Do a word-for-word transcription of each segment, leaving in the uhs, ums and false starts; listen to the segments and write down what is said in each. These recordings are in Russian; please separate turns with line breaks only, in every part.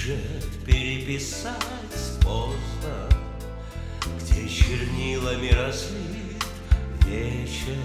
ближе переписать поздно, где чернилами разлит вечер,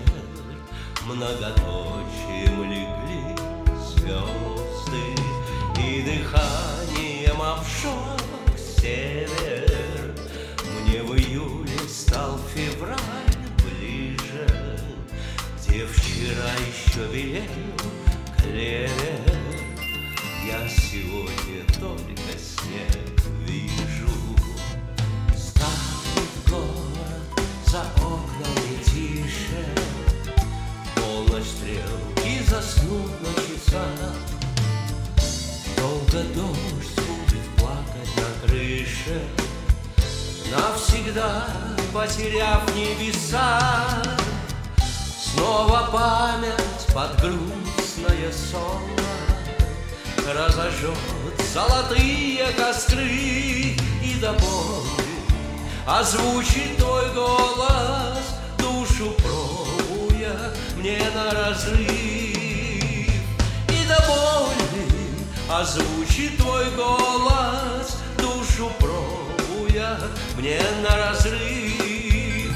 многоточием легли звезды, и дыханием обжег север. Мне в июле стал февраль ближе, где вчера еще белел клевер. Я сегодня только снег вижу. Станет город за окнами тише, полночь, стрелки заснут на часах. Долго дождь будет плакать на крыше, навсегда потеряв небеса. Снова память под грустное сон разожжет золотые костры, и до боли озвучит твой голос, душу пробуя мне на разрыв. И до боли озвучит твой голос, душу пробуя мне на разрыв.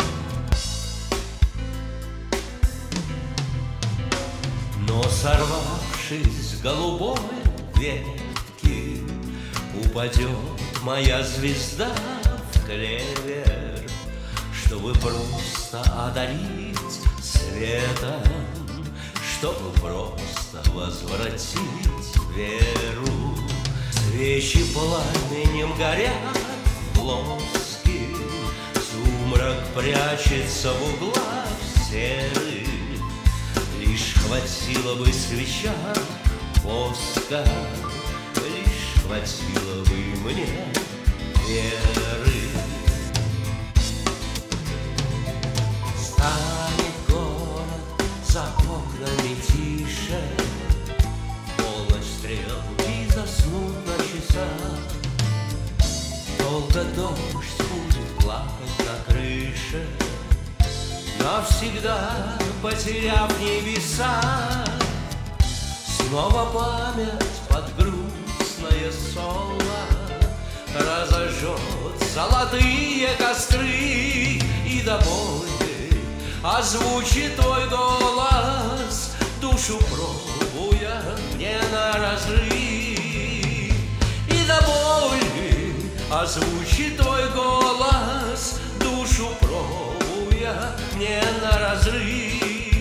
Но сорвавшись с голубой ветки, упадет моя звезда в клевер, чтобы просто одарить светом, чтобы просто возвратить веру. Свечи пламенем горят плоским, сумрак прячется в углах серых. Лишь хватило бы свеча воска, лишь хватило бы мне веры. Станет город за окнами тише, полночь, стрелки заснут на часах. Долго дождь будет плакать на крыше, навсегда потеряв небеса. Снова память под грустное соло разожжет золотые костры, и до боли озвучит твой голос, душу пробуя мне на разрыв. И до боли озвучит твой голос, душу пробуя мне на разрыв.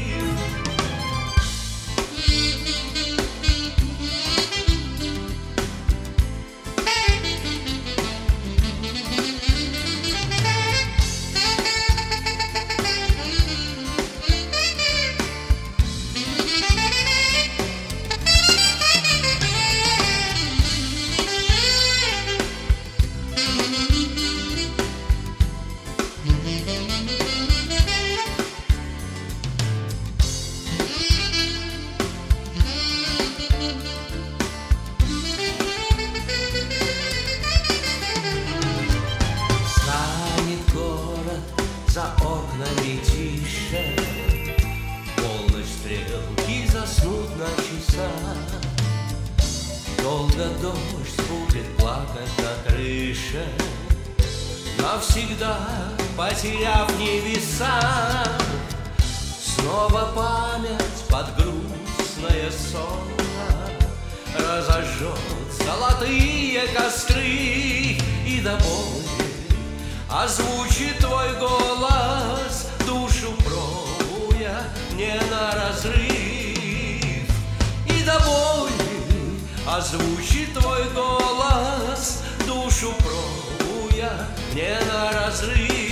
За окнами тише, полночь, стрелки заснут на часах. Долго дождь будет плакать на крыше, навсегда потеряв небеса. Снова память под грустное соло разожжет золотые костры, и до боли озвучит твой голос, душу пробуя мне на разрыв. И до боли озвучит твой голос, душу пробуя мне на разрыв.